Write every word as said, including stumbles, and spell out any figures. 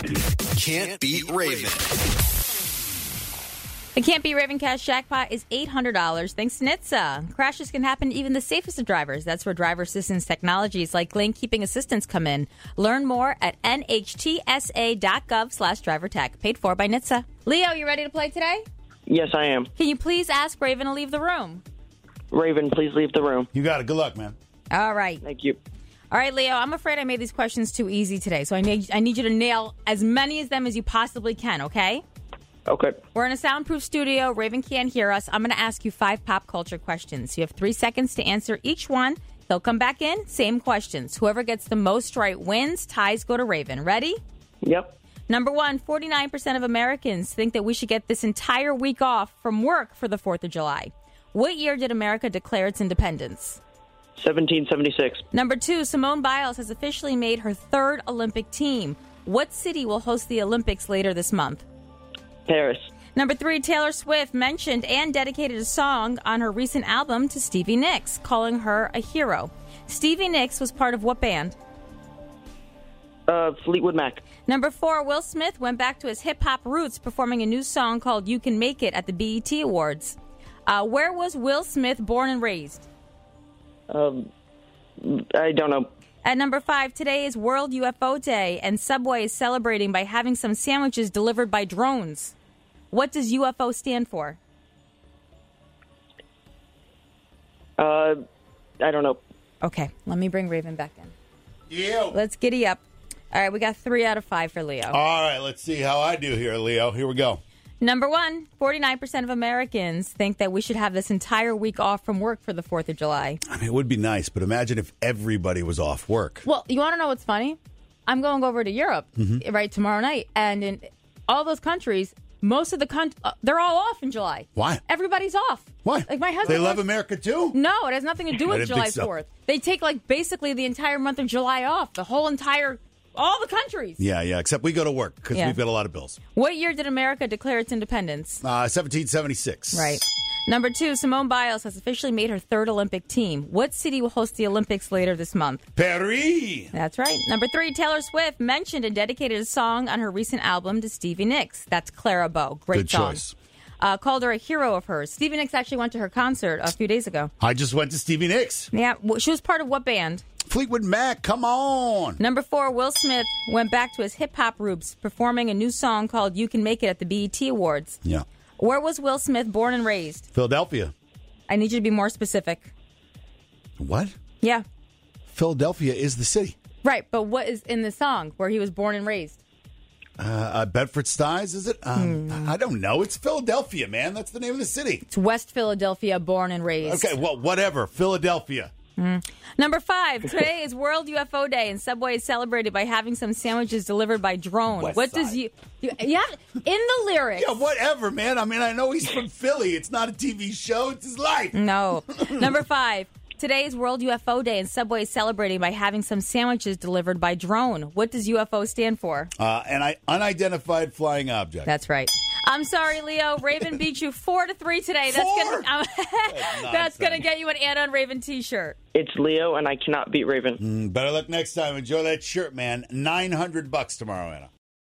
Can't Beat Raven. The Can't Beat Raven Cash jackpot is eight hundred dollars thanks to N H T S A. Crashes can happen to even the safest of drivers. That's where driver assistance technologies like lane keeping assistance come in. Learn more at N H T S A dot gov slash driver tech. Paid for by N H T S A. Leo, you ready to play today? Yes, I am. Can you please ask Raven to leave the room? Raven, please leave the room. You got it. Good luck, man. All right. Thank you. All right, Leo, I'm afraid I made these questions too easy today, so I need, I need you to nail as many of them as you possibly can, okay? Okay. We're in a soundproof studio. Raven can't hear us. I'm going to ask you five pop culture questions. You have three seconds to answer each one. He'll come back in. Same questions. Whoever gets the most right wins. Ties go to Raven. Ready? Yep. Number one, forty-nine percent of Americans think that we should get this entire week off from work for the fourth of July. What year did America declare its independence? seventeen seventy-six. Number two, Simone Biles has officially made her third Olympic team. What city will host the Olympics later this month? Paris. Number three, Taylor Swift mentioned and dedicated a song on her recent album to Stevie Nicks, calling her a hero. Stevie Nicks was part of what band? Uh, Fleetwood Mac. Number four, Will Smith went back to his hip-hop roots, performing a new song called You Can Make It at the B E T Awards. Uh, where was Will Smith born and raised? Um, I don't know. At number five, today is World U F O Day, and Subway is celebrating by having some sandwiches delivered by drones. What does U F O stand for? Uh, I don't know. Okay, let me bring Raven back in. Yeah. Let's giddy up. All right, we got three out of five for Leo. All right, let's see how I do here, Leo. Here we go. Number one, forty-nine percent of Americans think that we should have this entire week off from work for the fourth of July. I mean, it would be nice, but imagine if everybody was off work. Well, you want to know what's funny? I'm going over to Europe, Mm-hmm. right, tomorrow night, and in all those countries, most of the country, uh, they're all off in July. Why? Everybody's off. Why? Like my husband. They love works- America too? No, it has nothing to do I with didn't July think so. fourth. They take like basically the entire month of July off, the whole entire, all the countries. Yeah, yeah, except we go to work because Yeah. we've got a lot of bills. What year did America declare its independence? Uh, seventeen seventy-six. Right. Number two, Simone Biles has officially made her third Olympic team. What city will host the Olympics later this month? Paris. That's right. Number three, Taylor Swift mentioned and dedicated a song on her recent album to Stevie Nicks. That's Clara Bow. Great Good song. choice. Uh, called her a hero of hers. Stevie Nicks actually went to her concert a few days ago. I just went to Stevie Nicks. Yeah, w- she was part of what band? Fleetwood Mac, come on. Number four, Will Smith went back to his hip-hop roots, performing a new song called You Can Make It at the B E T Awards. Yeah. Where was Will Smith born and raised? Philadelphia. I need you to be more specific. What? Yeah. Philadelphia is the city. Right, but what is in the song where he was born and raised? Uh, uh, Bedford Stiles, is it? Um, Hmm. I don't know. It's Philadelphia, man. That's the name of the city. It's West Philadelphia, born and raised. Okay, well, whatever. Philadelphia. Number five, today is World U F O Day, and Subway is celebrated by having some sandwiches delivered by drone. West what does Side. you, you? Yeah, in the lyrics. Yeah, whatever, man. I mean, I know he's from Philly. It's not a T V show. It's his life. No. Number five, today is World U F O Day, and Subway is celebrating by having some sandwiches delivered by drone. What does U F O stand for? Uh, and I unidentified flying object. That's right. I'm sorry, Leo. Raven beat you four to three today. That's Four? gonna that's gonna get you an Anna and Raven T-shirt. It's Leo, and I cannot beat Raven. Mm, better luck next time. Enjoy that shirt, man. nine hundred bucks tomorrow, Anna.